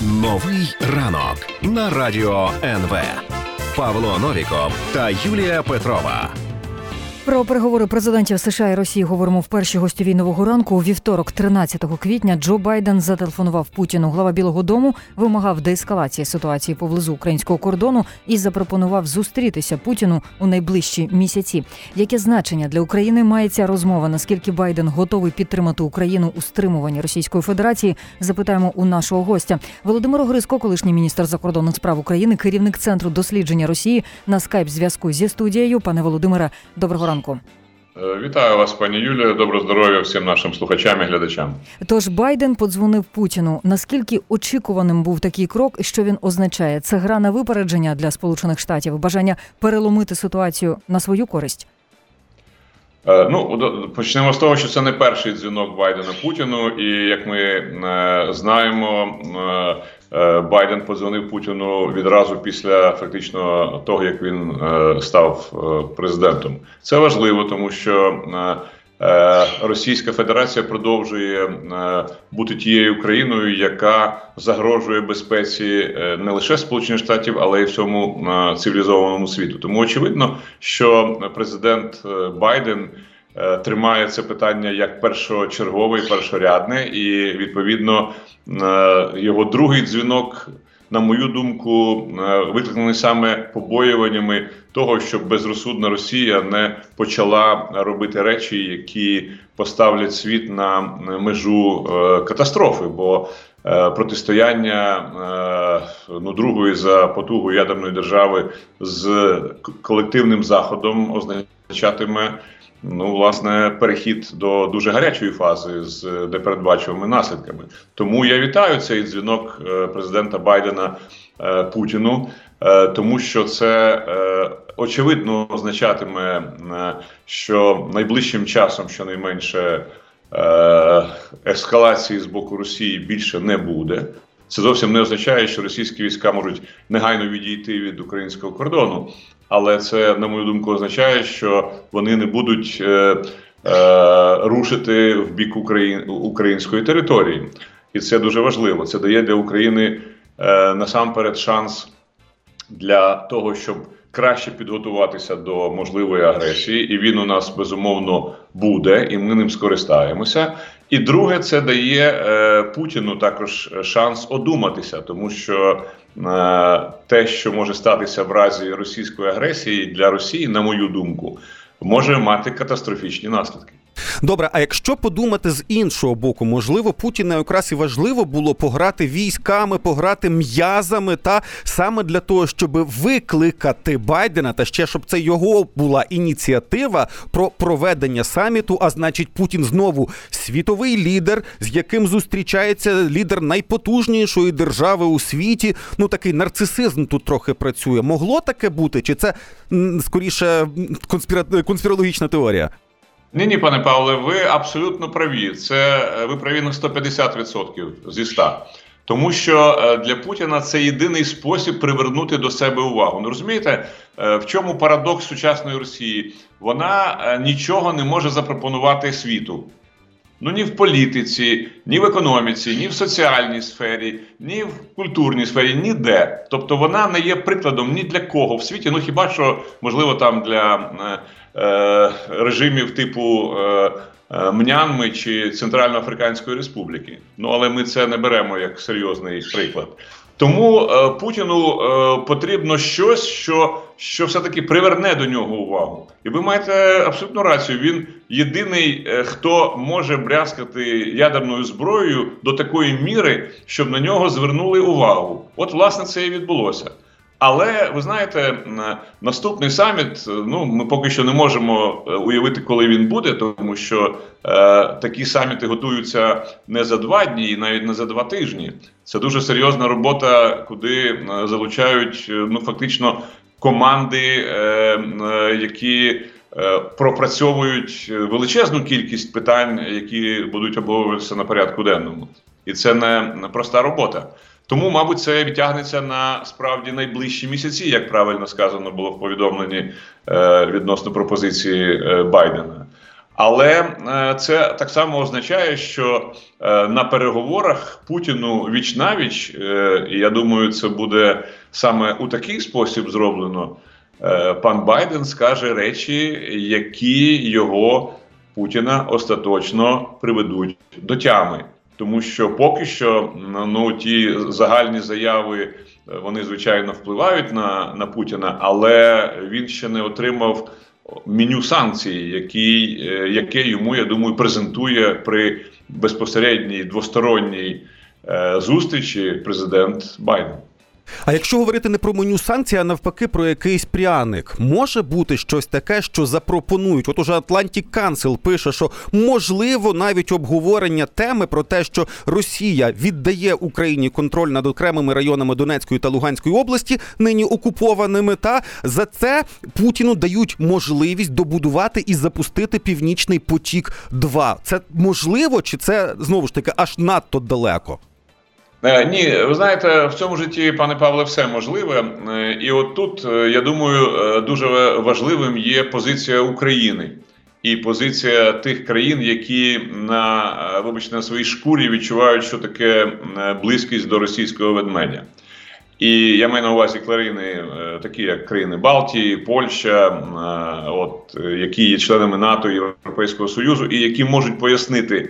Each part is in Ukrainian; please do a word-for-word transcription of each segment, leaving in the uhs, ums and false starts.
Новий ранок на Радіо ен ве. Павло Новіков та Юлія Петрова. Про переговори президентів США і Росії говоримо в першій гостьовій нового ранку. У вівторок, тринадцятого квітня, Джо Байден зателефонував Путіну. Глава Білого дому вимагав деескалації ситуації поблизу українського кордону і запропонував зустрітися Путіну у найближчі місяці. Яке значення для України має ця розмова? Наскільки Байден готовий підтримати Україну у стримуванні Російської Федерації? Запитаємо у нашого гостя. Володимир Огризко, колишній міністр закордонних справ України, керівник Центру дослідження Росії, на скайп-зв'язку зі студією. Пане Володимире, доброго ранку. Вітаю вас, пані Юлія. Доброго здоров'я всім нашим слухачам і глядачам. Тож Байден подзвонив Путіну. Наскільки очікуваним був такий крок і що він означає? Це гра на випередження для Сполучених Штатів, бажання переломити ситуацію на свою користь? Ну, почнемо з того, що це не перший дзвінок Байдена Путіну, і як ми е, знаємо, е, Байден подзвонив Путіну відразу після фактично того, як він е, став е, президентом. Це важливо, тому що е, е, Російська Федерація продовжує е, бути тією країною, яка загрожує безпеці е, не лише Сполучених Штатів, але й всьому е, цивілізованому світу. Тому очевидно, що президент е, Байден е, тримає це питання як першочергове і першорядне, і відповідно е, його другий дзвінок, на мою думку, викликаний саме побоюваннями того, щоб безрозсудна Росія не почала робити речі, які поставлять світ на межу катастрофи. Бо протистояння ну, другої за потугу ядерної держави з колективним заходом означатиме, ну, власне, перехід до дуже гарячої фази з непередбачуваними наслідками. Тому я вітаю цей дзвінок президента Байдена Путіну, тому що це очевидно означатиме, що найближчим часом, щонайменше, ескалації з боку Росії більше не буде. Це зовсім не означає, що російські війська можуть негайно відійти від українського кордону. Але це, на мою думку, означає, що вони не будуть е, е, рушити в бік Україн, української території. І це дуже важливо. Це дає для України е, насамперед шанс для того, щоб краще підготуватися до можливої агресії. І він у нас, безумовно, буде, і ми ним скористаємося. І друге, це дає е, Путіну також шанс одуматися, тому що е, те, що може статися в разі російської агресії для Росії, на мою думку, може мати катастрофічні наслідки. Добре, а якщо подумати з іншого боку, можливо, Путіну якраз і важливо було пограти військами, пограти м'язами, та саме для того, щоб викликати Байдена, та ще щоб це його була ініціатива про проведення саміту, а значить Путін знову світовий лідер, з яким зустрічається лідер найпотужнішої держави у світі. Ну, такий нарцисизм тут трохи працює. Могло таке бути? Чи це, скоріше, конспіра... конспірологічна теорія? Ні, ні, пане Павле, ви абсолютно праві. Це ви праві на сто п'ятдесят відсотків зі ста. Тому що для Путіна це єдиний спосіб привернути до себе увагу. Ну, розумієте, в чому парадокс сучасної Росії? Вона нічого не може запропонувати світу. Ну, ні в політиці, ні в економіці, ні в соціальній сфері, ні в культурній сфері, ніде. Тобто вона не є прикладом ні для кого в світі, ну хіба що, можливо, там для е, е, режимів типу е, е, М'янми чи Центральноафриканської Республіки. Ну, але ми це не беремо як серйозний приклад. Тому е, Путіну е, потрібно щось, що, що все-таки приверне до нього увагу. І ви маєте абсолютно рацію, він єдиний, е, хто може брязкати ядерною зброєю до такої міри, щоб на нього звернули увагу. От, власне, це і відбулося. Але, ви знаєте, наступний саміт, ну, ми поки що не можемо уявити, коли він буде, тому що е, такі саміти готуються не за два дні і навіть не за два тижні. Це дуже серйозна робота, куди залучають, ну, фактично, команди, е, е, які е, пропрацьовують величезну кількість питань, які будуть обговорюватися на порядку денному. І це не проста робота. Тому, мабуть, це відтягнеться на справді найближчі місяці, як правильно сказано було в повідомленні е, відносно пропозиції е, Байдена. Але це так само означає, що на переговорах Путіну віч-навіч, і я думаю, це буде саме у такий спосіб зроблено, пан Байден скаже речі, які його, Путіна, остаточно приведуть до тями. Тому що поки що, ну, ті загальні заяви, вони, звичайно, впливають на, на Путіна, але він ще не отримав меню санкцій, які, яке йому, я думаю, презентує при безпосередній двосторонній е, зустрічі президент Байден. А якщо говорити не про меню санкцій, а навпаки про якийсь пряник, може бути щось таке, що запропонують? От уже Atlantic Council пише, що можливо навіть обговорення теми про те, що Росія віддає Україні контроль над окремими районами Донецької та Луганської області, нині окупованими, та за це Путіну дають можливість добудувати і запустити Північний потік-два. Це можливо, чи це, знову ж таки, аж надто далеко? Ні, ви знаєте, в цьому житті, пане Павле, все можливе. І от тут, я думаю, дуже важливим є позиція України і позиція тих країн, які на, вибачте, на своїй шкурі відчувають, що таке близькість до російського ведмедя. І я маю на увазі країни, такі як країни Балтії, Польща, от, які є членами НАТО, Європейського Союзу, і які можуть пояснити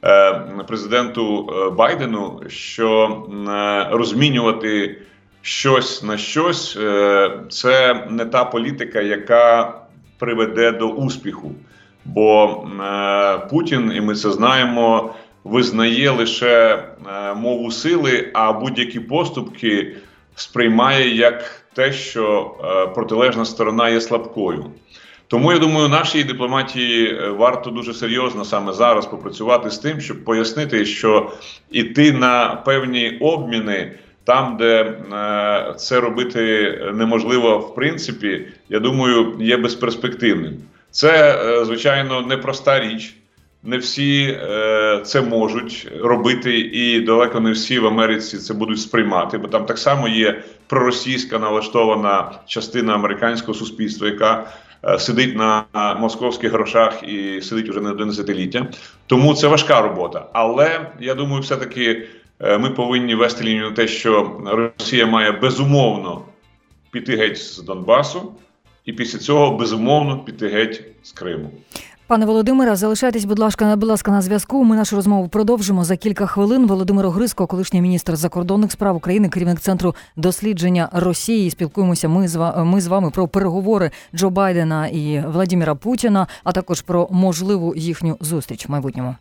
президенту Байдену, що розмінювати щось на щось – це не та політика, яка приведе до успіху. Бо Путін, і ми це знаємо, визнає лише мову сили, а будь-які поступки сприймає як те, що протилежна сторона є слабкою. Тому, я думаю, нашій дипломатії варто дуже серйозно саме зараз попрацювати з тим, щоб пояснити, що йти на певні обміни там, де е, це робити неможливо в принципі, я думаю, є безперспективним. Це, е, звичайно, непроста річ. Не всі е, це можуть робити, і далеко не всі в Америці це будуть сприймати, бо там так само є проросійська налаштована частина американського суспільства, яка е, сидить на московських грошах і сидить уже не одне десятиліття. Тому це важка робота. Але, я думаю, все-таки е, ми повинні вести лінію на те, що Росія має безумовно піти геть з Донбасу, і після цього безумовно піти геть з Криму. Пане Володимире, залишайтесь, будь ласка, будь ласка, на зв'язку. Ми нашу розмову продовжимо за кілька хвилин. Володимир Огризко, колишній міністр закордонних справ України, керівник Центру дослідження Росії. Спілкуємося ми з, вами, ми з вами про переговори Джо Байдена і Владимира Путіна, а також про можливу їхню зустріч в майбутньому.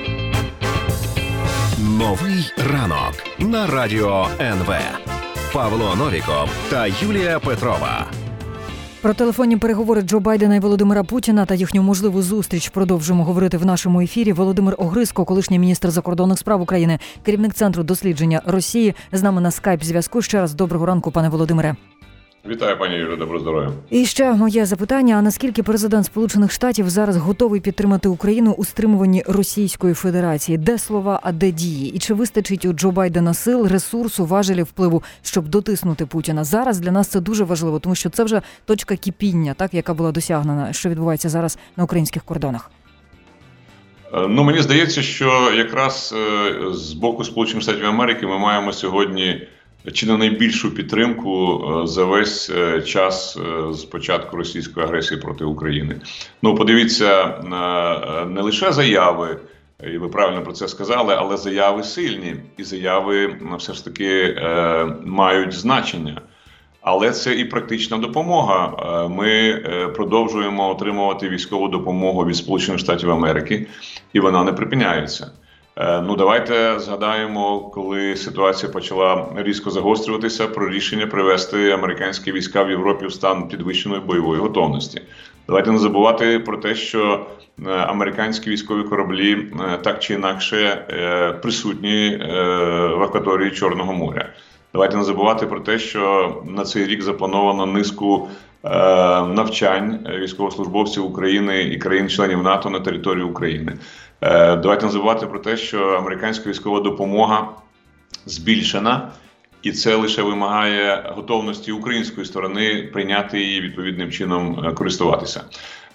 Новий ранок на Радіо ен ве. Павло Новіков та Юлія Петрова. Про телефонні переговори Джо Байдена і Володимира Путіна та їхню можливу зустріч продовжуємо говорити в нашому ефірі. Володимир Огризко, колишній міністр закордонних справ України, керівник Центру дослідження Росії, з нами на скайп-зв'язку. Ще раз доброго ранку, пане Володимире. Вітаю, пані Юлія, доброго здоров'я. І ще моє запитання, а наскільки президент Сполучених Штатів зараз готовий підтримати Україну у стримуванні Російської Федерації? Де слова, а де дії? І чи вистачить у Джо Байдена сил, ресурсу, важелів впливу, щоб дотиснути Путіна? Зараз для нас це дуже важливо, тому що це вже точка кипіння, так, яка була досягнена, що відбувається зараз на українських кордонах. Ну, мені здається, що якраз з боку Сполучених Штатів Америки ми маємо сьогодні чи не найбільшу підтримку за весь час з початку російської агресії проти України. Ну, подивіться, не лише заяви, і ви правильно про це сказали, але заяви сильні, і заяви все ж таки мають значення. Але це і практична допомога. Ми продовжуємо отримувати військову допомогу від Сполучених Штатів Америки, і вона не припиняється. Ну, давайте згадаємо, коли ситуація почала різко загострюватися, про рішення привести американські війська в Європі в стан підвищеної бойової готовності. Давайте не забувати про те, що американські військові кораблі так чи інакше присутні в акваторії Чорного моря. Давайте не забувати про те, що на цей рік заплановано низку навчань військовослужбовців України і країн-членів НАТО на території України. Давайте не забувати про те, що американська військова допомога збільшена, і це лише вимагає готовності української сторони прийняти її відповідним чином користуватися.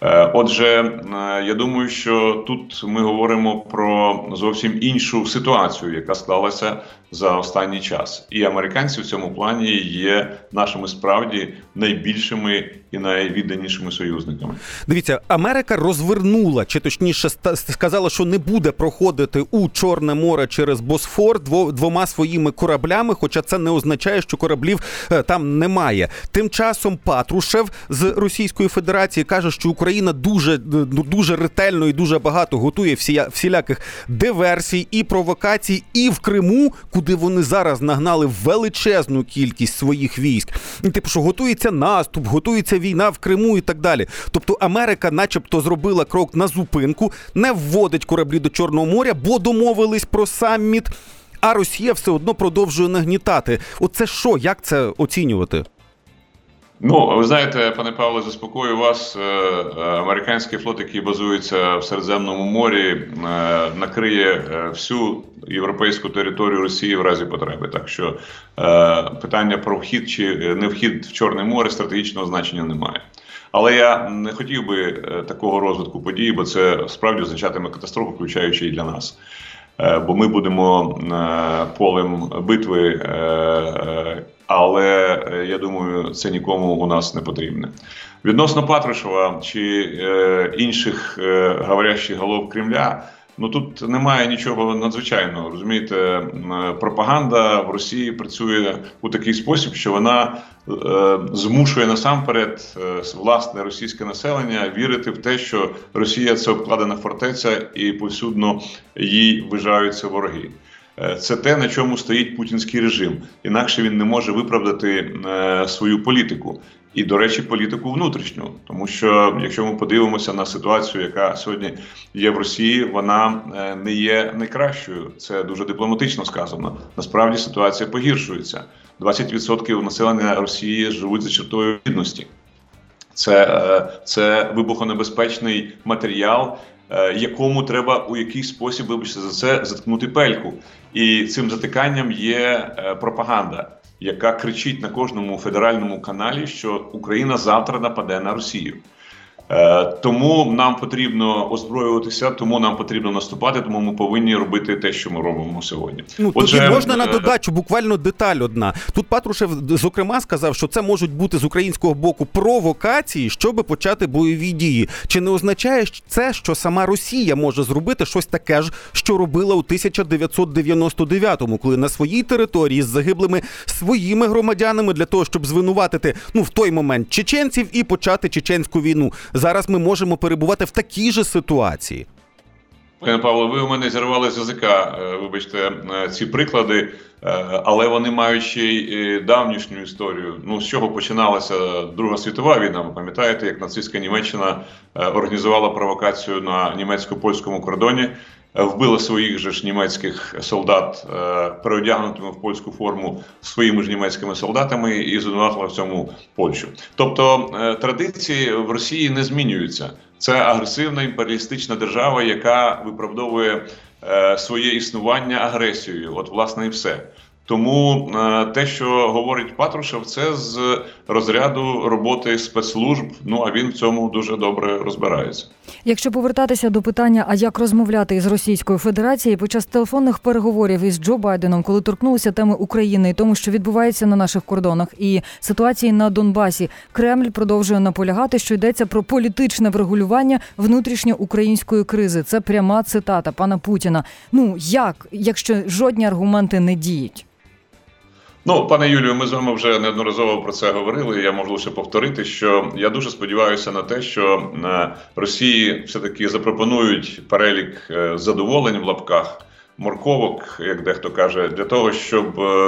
Отже, я думаю, що тут ми говоримо про зовсім іншу ситуацію, яка склалася за останній час. І американці в цьому плані є нашими справді найбільшими і найвідданішими союзниками. Дивіться, Америка розвернула, чи точніше сказала, що не буде проходити у Чорне море через Босфор двома своїми кораблями, хоча це не означає, що кораблів там немає. Тим часом Патрушев з Російської Федерації каже, що Україна дуже, дуже ретельно і дуже багато готує всі, всіляких диверсій і провокацій і в Криму, куди вони зараз нагнали величезну кількість своїх військ. І типу, що готується наступ, готується війна в Криму і так далі. Тобто Америка начебто зробила крок на зупинку, не вводить кораблі до Чорного моря, бо домовились про саміт, а Росія все одно продовжує нагнітати. Оце що? Як це оцінювати? Ну, ви знаєте, пане Павле, заспокою вас, американський флот, який базується в Середземному морі, накриє всю європейську територію Росії в разі потреби. Так що питання про вхід чи не вхід в Чорне море стратегічного значення немає. Але я не хотів би такого розвитку подій, бо це справді означатиме катастрофу, включаючи і для нас. Бо ми будемо полем битви, але, я думаю, це нікому у нас не потрібне. Відносно Патрушева чи інших говорящих голов Кремля, ну тут немає нічого надзвичайного. Розумієте, пропаганда в Росії працює у такий спосіб, що вона е, змушує насамперед е, власне російське населення вірити в те, що Росія – це обкладена фортеця і повсюдно їй вважаються вороги. Це те, на чому стоїть путінський режим. Інакше він не може виправдати е, свою політику. І, до речі, політику внутрішню. Тому що, якщо ми подивимося на ситуацію, яка сьогодні є в Росії, вона не є найкращою. Це дуже дипломатично сказано. Насправді ситуація погіршується. двадцять відсотків населення Росії живуть за чертою бідності. Це, це вибухонебезпечний матеріал, якому треба у якийсь спосіб, вибачте за це, заткнути пельку. І цим затиканням є пропаганда, яка кричить на кожному федеральному каналі, що Україна завтра нападе на Росію. Е, тому нам потрібно озброюватися, тому нам потрібно наступати, тому ми повинні робити те, що ми робимо сьогодні. Ну, Отже, тут можна на додачу, буквально деталь одна. Тут Патрушев, зокрема, сказав, що це можуть бути з українського боку провокації, щоб почати бойові дії. Чи не означає це, що сама Росія може зробити щось таке ж, що робила у тисяча дев'ятсот дев'яносто дев'ятому, коли на своїй території з загиблими своїми громадянами для того, щоб звинуватити, ну, в той момент чеченців і почати чеченську війну? Зараз ми можемо перебувати в такій же ситуації. Пане Павло, ви у мене зірвали з язика, вибачте, ці приклади, але вони мають ще й давнішню історію. Ну, з чого починалася Друга світова війна, ви пам'ятаєте, як нацистська Німеччина організувала провокацію на німецько-польському кордоні, вбила своїх же ж німецьких солдат, переодягнутими в польську форму своїми ж німецькими солдатами, і звинуватила в цьому Польщу. Тобто традиції в Росії не змінюються. Це агресивна імперіалістична держава, яка виправдовує своє існування агресією. От, власне, і все. Тому те, що говорить Патрушев, це з розряду роботи спецслужб, ну а він в цьому дуже добре розбирається. Якщо повертатися до питання, а як розмовляти із Російською Федерацією, під час телефонних переговорів із Джо Байденом, коли торкнулися теми України і тому, що відбувається на наших кордонах, і ситуації на Донбасі, Кремль продовжує наполягати, що йдеться про політичне врегулювання внутрішньоукраїнської кризи. Це пряма цитата пана Путіна. Ну, як, якщо жодні аргументи не діють? Ну, пане Юлію, ми з вами вже неодноразово про це говорили. Я можу лише повторити, що я дуже сподіваюся на те, що Росії все-таки запропонують перелік задоволень в лапках, морковок, як дехто каже, для того, щоб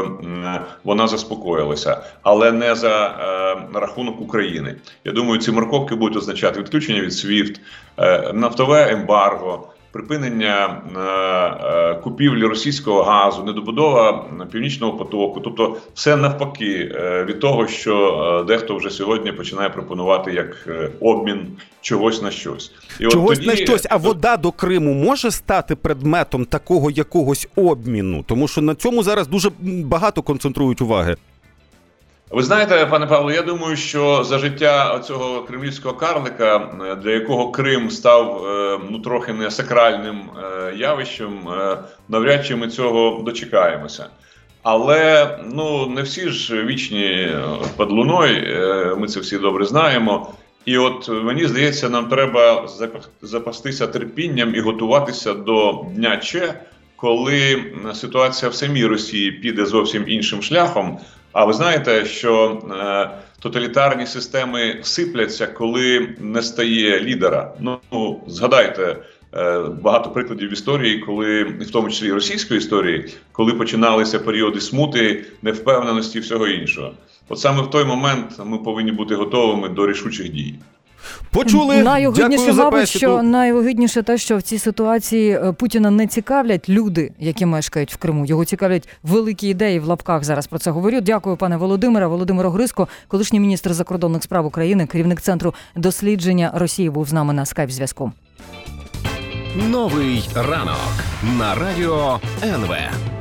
вона заспокоїлася, але не за рахунок України. Я думаю, ці морковки будуть означати відключення від свіфт, нафтове ембарго, припинення е, е, купівлі російського газу, недобудова Північного потоку. Тобто все навпаки е, від того, що е, дехто вже сьогодні починає пропонувати як е, обмін чогось на щось. І чогось от тоді... на щось, а вода до Криму може стати предметом такого якогось обміну? Тому що на цьому зараз дуже багато концентрують уваги. Ви знаєте, пане Павло, я думаю, що за життя цього кремлівського карлика, для якого Крим став ну трохи не сакральним явищем, навряд чи ми цього дочекаємося. Але ну не всі ж вічні під луною, ми це всі добре знаємо. І от мені здається, нам треба запастися терпінням і готуватися до дня Че, коли ситуація в самій Росії піде зовсім іншим шляхом. А ви знаєте, що е, тоталітарні системи сипляться, коли не стає лідера. Ну, згадайте е, багато прикладів в історії, коли, в тому числі і російської історії, коли починалися періоди смути, невпевненості і всього іншого. От саме в той момент ми повинні бути готовими до рішучих дій. Почули. Найогидніше, Дякую за мабуть, бесіду. що найогидніше те, що в цій ситуації Путіна не цікавлять люди, які мешкають в Криму. Його цікавлять великі ідеї, в лапках зараз про це говорю. Дякую, пане Володимире. Володимир Огриско, колишній міністр закордонних справ України, керівник Центру дослідження Росії, був з нами на скайп-зв'язку. Новий ранок на радіо ен ве.